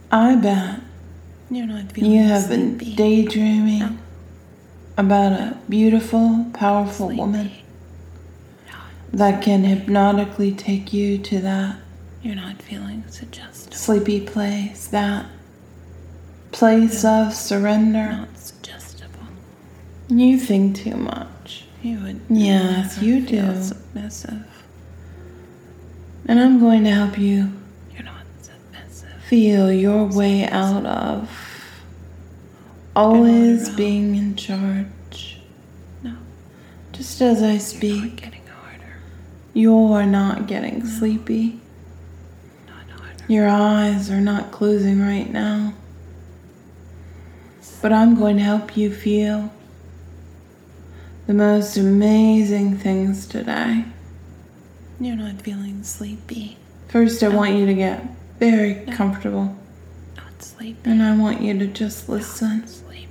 I bet You're not feeling you have been sleepy. daydreaming No. about a beautiful, powerful Sleepy. woman No. that can hypnotically take you to that You're not feeling suggestible. sleepy place, that place of surrender. Not suggestible. You think too much. You would Yes, never you feel do. submissive. And I'm going to help you You're not submissive. feel your way out of always around. being in charge. No. Just as I You're speak, getting harder. you're not getting sleepy. Not harder. Your eyes are not closing right now. But I'm going to help you feel the most amazing things today. You're not feeling sleepy. First, I want you to get very comfortable. Not sleepy. And I want you to just listen. Sleepy.